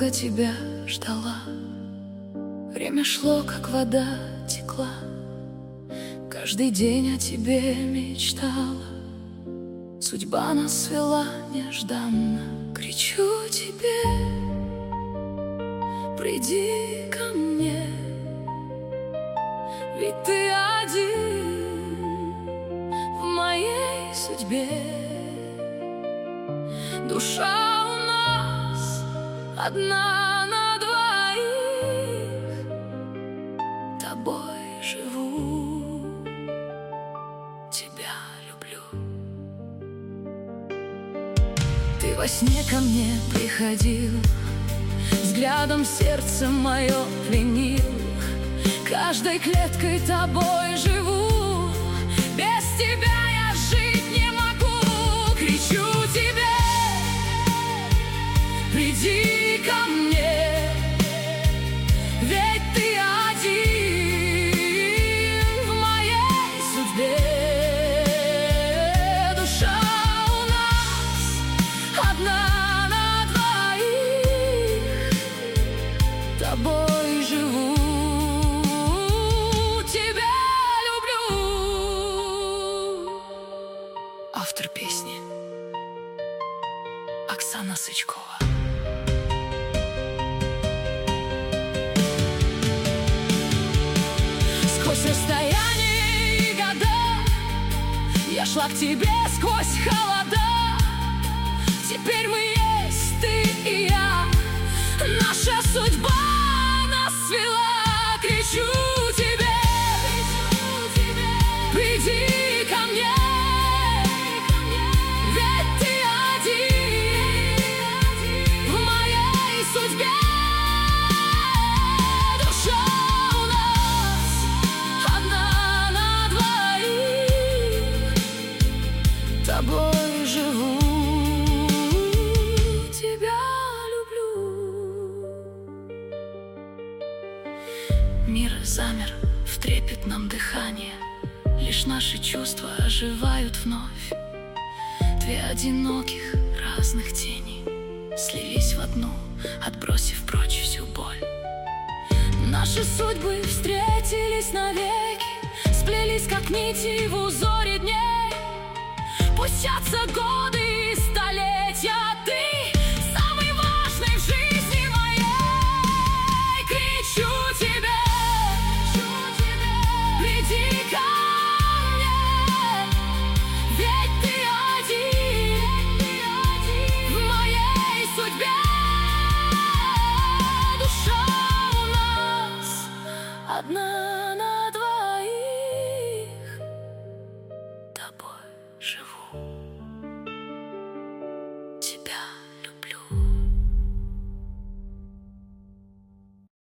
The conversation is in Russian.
долго тебя ждала. Время шло, как вода текла. Каждый день о тебе мечтала. Судьба нас свела нежданно. Кричу тебе: приди ко мне, ведь ты один в моей судьбе. Душа у нас одна на двоих, тобой живу, тебя люблю. Ты во сне ко мне приходил, взглядом сердце мое пленил. Каждой клеткой тобой живу, без тебя я жить не могу. Кричу тебе: приди ко мне, ведь ты один в моей судьбе. Душа у нас одна на двоих, тобой живу, тебя люблю. Автор песни — Оксана Сычкова. Сквозь расстояние и года я шла к тебе сквозь холода. Теперь мы есть, ты и я. Наша судьба нас свела. Кричу тебе: приди ко мне, ведь ты один в моей судьбе. Душа у нас одна на двоих, тобой живу, тебя люблю. Мир замер в трепетном дыхании, лишь наши чувства оживают вновь. Две одиноких разных тени слились в одну, отбросив прочь всю боль. Наши судьбы встретились навеки, сплелись как нити в узоре дней. Пустятся годы и столетия, ты самый важный в жизни моей. Кричу тебе: приди ко мне, ведь ты один в моей судьбе. Душа у нас одна на двоих, тобой живу.